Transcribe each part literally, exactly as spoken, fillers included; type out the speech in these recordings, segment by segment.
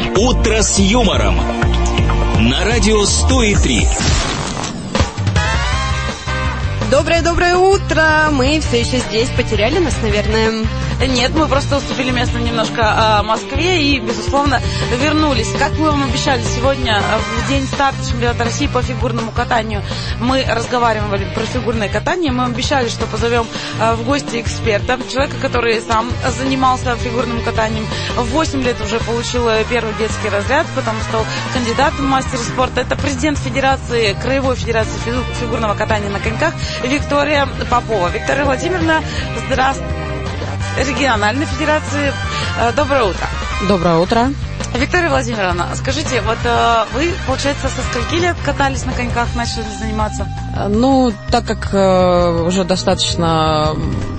Утро с юмором на радио сто и три. Доброе-доброе утро! Мы все еще здесь. Потеряли нас, наверное? Нет, мы просто уступили место немножко э, Москве и, безусловно, вернулись. Как мы вам обещали, сегодня, в день старта чемпионата России по фигурному катанию, мы разговаривали про фигурное катание. Мы обещали, что позовем э, в гости эксперта, человека, который сам занимался фигурным катанием. В восемь лет уже получил первый детский разряд, потом стал кандидатом в мастере спорта. Это президент Федерации, Краевой Федерации фигурного катания на коньках Виктория Попова. Виктория Владимировна, здравствуйте. Региональной Федерации. Доброе утро. Доброе утро. Виктория Владимировна, скажите, вот э, вы, получается, со скольки лет катались на коньках, начали заниматься? Ну, так как э, уже достаточно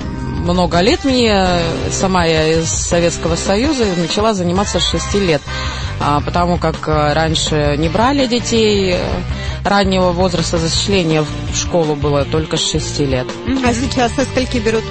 много лет мне, сама я из Советского Союза, начала заниматься с шести лет, а, потому как раньше не брали детей раннего возраста, зачисление в школу было только с шести лет. А сейчас со скольки берут?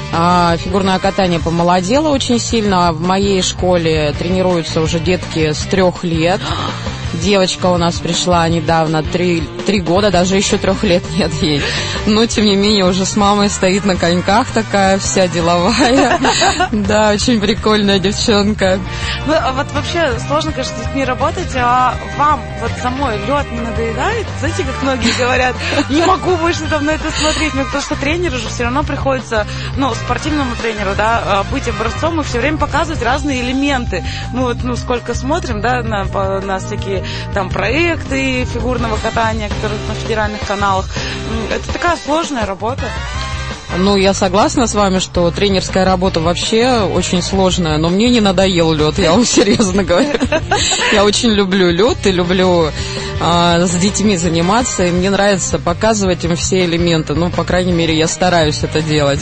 А, фигурное катание помолодело очень сильно. В моей школе тренируются уже детки с трех лет. Девочка у нас пришла недавно, три, три года, даже еще трех лет нет ей. Но, тем не менее, уже с мамой стоит на коньках, такая вся деловая. Да, очень прикольная девчонка. Ну, а вот вообще сложно, конечно, с детьми работать, а вам вот самой лед не надоедает? Знаете, как многие говорят, не могу больше там на это смотреть, ну, потому что тренеру же все равно приходится, ну, спортивному тренеру, да, быть образцом и все время показывать разные элементы. Мы вот, ну, сколько смотрим, да, на, на всякие там проекты фигурного катания, которые на федеральных каналах. Это такая сложная работа. Ну, я согласна с вами, что тренерская работа вообще очень сложная, но мне не надоел лед, я вам серьезно говорю. Я очень люблю лед и люблю а, с детьми заниматься, и мне нравится показывать им все элементы. Ну, по крайней мере, я стараюсь это делать.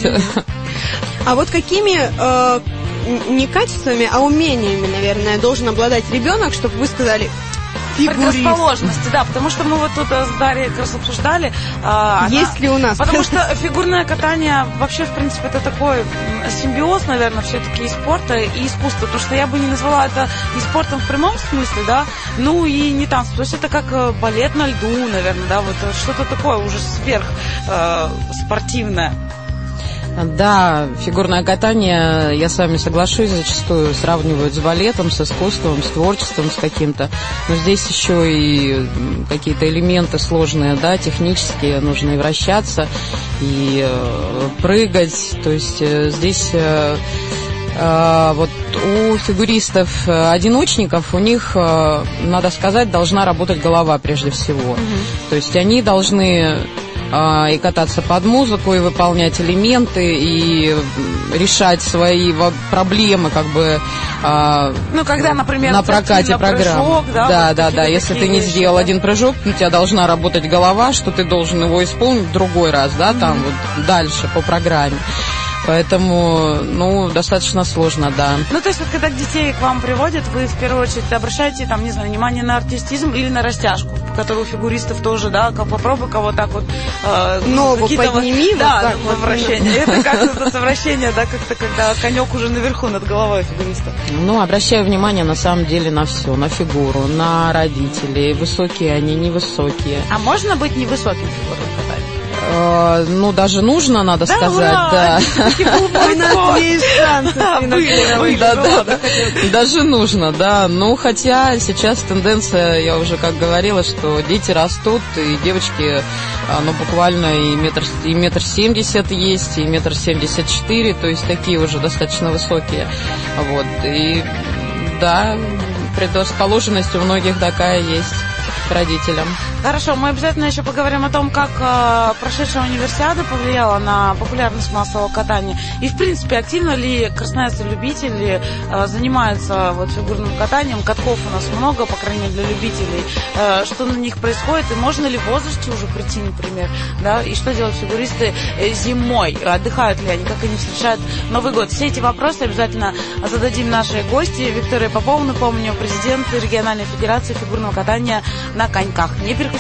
А вот какими э, не качествами, а умениями, наверное, должен обладать ребенок, чтобы вы сказали... Предрасположенности, да, потому что мы вот тут с Дарьей как раз обсуждали. А, Есть она, ли у нас? Потому что фигурное катание вообще, в принципе, это такой симбиоз, наверное, все-таки и спорта, и искусства. Потому что я бы не назвала это и спортом в прямом смысле, да, ну и не танцем. То есть это как балет на льду, наверное, да, вот что-то такое уже сверх э, спортивное. Да, фигурное катание, я с вами соглашусь, зачастую сравнивают с балетом, с искусством, с творчеством, с каким-то. Но здесь еще и какие-то элементы сложные, да, технические, нужно и вращаться, и э, прыгать. То есть э, здесь э, э, вот у фигуристов-одиночников, у них, э, надо сказать, должна работать голова прежде всего. Mm-hmm. То есть они должны... и кататься под музыку, и выполнять элементы, и решать свои проблемы, как бы, ну, когда, например, на прокате программ. Прыжок, да, да, вот да, да. Если ты не вещи, сделал да? один прыжок, у тебя должна работать голова, что ты должен его исполнить в другой раз, да, mm-hmm. там вот дальше по программе. Поэтому, ну, достаточно сложно, да. Ну, то есть, вот когда детей к вам приводят, вы в первую очередь обращаете, там, не знаю, внимание на артистизм или на растяжку, которую у фигуристов тоже, да, как попробуй кого так вот... Э, Ногу подними, вот, да, так вот, вращение. Это как это совращение, да, как-то, когда конек уже наверху над головой фигуриста. Ну, обращаю внимание, на самом деле, на все, на фигуру, на родителей, высокие они, невысокие. А можно быть невысоким фигурным катанием? Ну, даже нужно, надо да, сказать, ура! да. У нас есть шансы. Да, да, даже нужно, да. Ну, хотя сейчас тенденция, я уже как говорила, что дети растут, и девочки, ну, буквально и метр, и метр семьдесят есть, и метр семьдесят четыре, то есть такие уже достаточно высокие. Вот, и да, предрасположенность у многих такая есть к родителям. Хорошо, мы обязательно еще поговорим о том, как э, прошедшая универсиада повлияла на популярность массового катания. И, в принципе, активно ли красноярцы-любители э, занимаются вот, фигурным катанием. Катков у нас много, по крайней мере, для любителей. Э, что на них происходит, и можно ли в возрасте уже прийти, например, да, и что делают фигуристы зимой, отдыхают ли они, как они встречают Новый год. Все эти вопросы обязательно зададим нашей гости Виктории Поповой, напомню, президент региональной федерации фигурного катания на коньках. Не переключайтесь.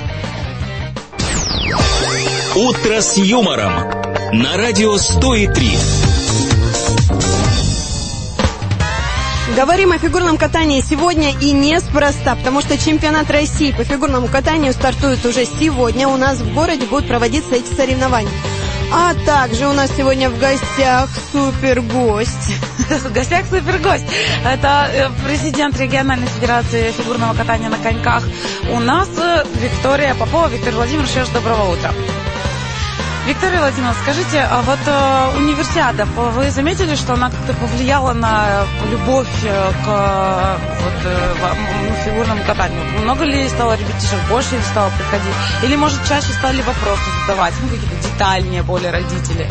Утро с юмором на радио сто и три. Говорим о фигурном катании сегодня и неспроста, потому что чемпионат России по фигурному катанию стартует уже сегодня. У нас в городе будут проводиться эти соревнования. А также у нас сегодня в гостях супергость. В гостях супергость. Это президент региональной федерации фигурного катания на коньках. У нас Виктория Попова. Виктория Владимировна, еще раз доброго утра. Виктория Владимировна, скажите, а вот э, универсиада, вы заметили, что она как-то повлияла на любовь к вот, э, фигурному катанию? Много ли стало ребятишек, больше ли стало приходить? Или, может, чаще стали вопросы задавать, ну, какие-то детальнее более родители?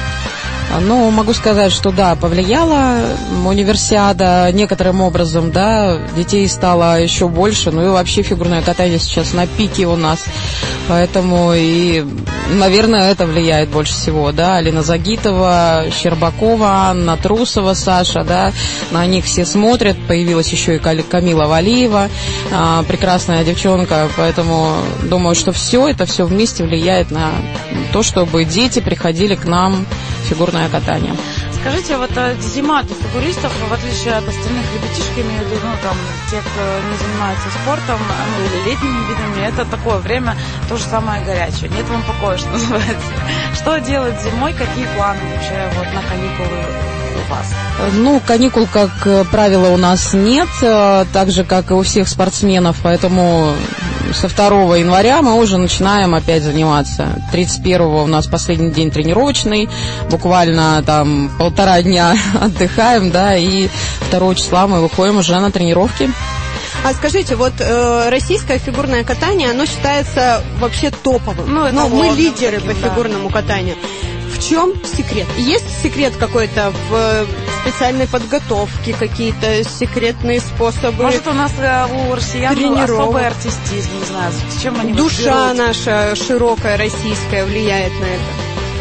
Ну, могу сказать, что да, повлияла универсиада некоторым образом, да, детей стало еще больше, ну и вообще фигурное катание сейчас на пике у нас, поэтому и, наверное, это влияет больше всего, да, Алина Загитова, Щербакова, Анна Трусова, Саша, да, на них все смотрят, появилась еще и Камила Валиева, прекрасная девчонка, поэтому думаю, что все это все вместе влияет на то, чтобы дети приходили к нам в фигурное катание. Скажите, вот зима для фигуристов, в отличие от остальных ребятишек, я имею в виду, ну, там, тех, кто не занимается спортом, ну, или летними видами, это такое время, то же самое горячее. Нет вам покоя, что называется. Что делать зимой, какие планы вообще вот на каникулы у вас? Ну, каникул, как правило, у нас нет, так же, как и у всех спортсменов, поэтому со второго января мы уже начинаем опять заниматься. тридцать первого у нас последний день тренировочный, буквально там полтора дня отдыхаем, да, и второго числа мы выходим уже на тренировки. А скажите, вот э, российское фигурное катание, оно считается вообще топовым. Ну, это Но мы лидеры таким, по да. фигурному катанию. В чем секрет? Есть секрет какой-то в специальной подготовке, какие-то секретные способы? Может, у нас у россиян тренировок, особый артистизм, не знаю, с чем они душа берут? наша широкая, российская, влияет на это?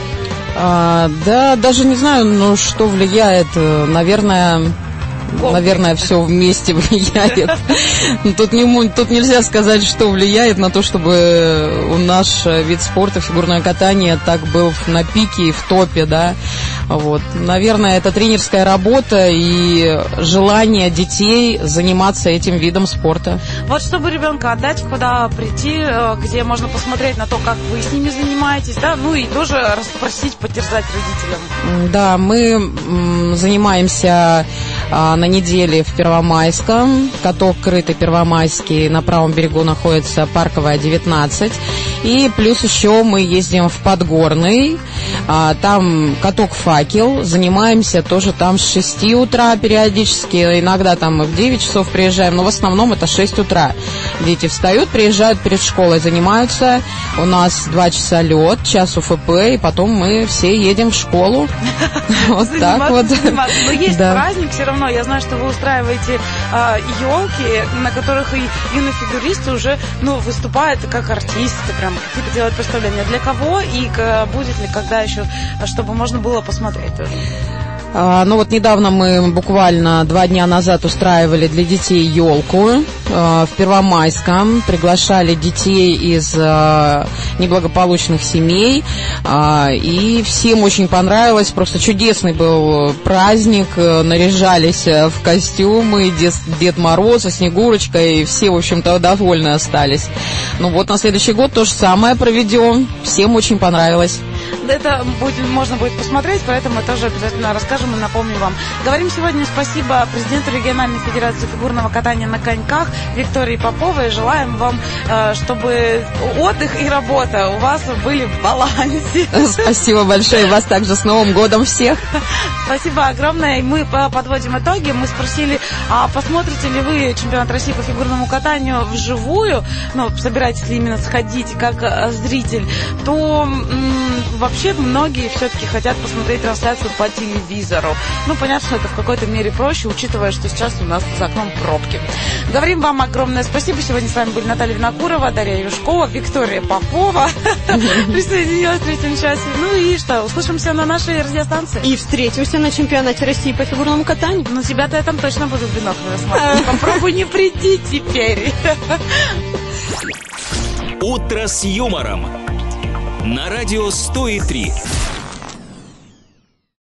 А, да, даже не знаю, ну, что влияет, наверное... Комплекс. Наверное, все вместе влияет. Тут, не, тут нельзя сказать, что влияет на то, чтобы у наш вид спорта, фигурное катание, так был на пике и в топе, да. Вот. Наверное, это тренерская работа и желание детей заниматься этим видом спорта. Вот чтобы ребенка отдать, куда прийти, где можно посмотреть на то, как вы с ними занимаетесь, да, ну и тоже расспросить, потерзать родителям. Да, мы м, занимаемся а, на неделе в Первомайском. Каток крытый Первомайский, на правом берегу находится Парковая, девятнадцать. И плюс еще мы ездим в Подгорный, а, там каток «Факел», занимаемся тоже там с шести утра периодически, иногда там мы в девять часов приезжаем, но в основном это шесть утра. Дети встают, приезжают перед школой, занимаются, у нас два часа лед, час УФП, и потом мы все едем в школу. Вот так вот. Но есть праздник все равно, я знаю, что вы устраиваете елки, на которых и юные фигуристы уже, ну, выступают как артисты, прям какие-то делают представления. Для кого и будет ли когда еще, чтобы можно было посмотреть тоже? А, ну вот недавно мы буквально два дня назад устраивали для детей елку а, в Первомайском, приглашали детей из а, неблагополучных семей, а, и всем очень понравилось, просто чудесный был праздник, наряжались в костюмы, Дед, Дед Мороз, Снегурочка, и все, в общем-то, довольны остались. Ну вот на следующий год то же самое проведем, всем очень понравилось. Это будет, можно будет посмотреть, поэтому мы тоже обязательно расскажем и напомним вам. Говорим сегодня спасибо президенту региональной федерации фигурного катания на коньках Виктории Поповой. Желаем вам, чтобы отдых и работа у вас были в балансе. Спасибо большое. Вас также с Новым годом всех. Спасибо огромное. Мы подводим итоги. Мы спросили, а посмотрите ли вы чемпионат России по фигурному катанию вживую, ну, собираетесь ли именно сходить как зритель, то м- вообще многие все-таки хотят посмотреть трансляцию по телевизору. Ну, понятно, что это в какой-то мере проще, учитывая, что сейчас у нас за окном пробки. Говорим вам огромное спасибо. Сегодня с вами были Наталья Винокурова, Дарья Юшкова, Виктория Попова. Присоединилась в третьем часе. Ну и что, услышимся на нашей радиостанции. И встретимся на чемпионате России по фигурному катанию. Ну, тебя-то я там точно буду в бинокль рассматривать. Попробуй не прийти теперь. Утро с юмором. На радио сто и три.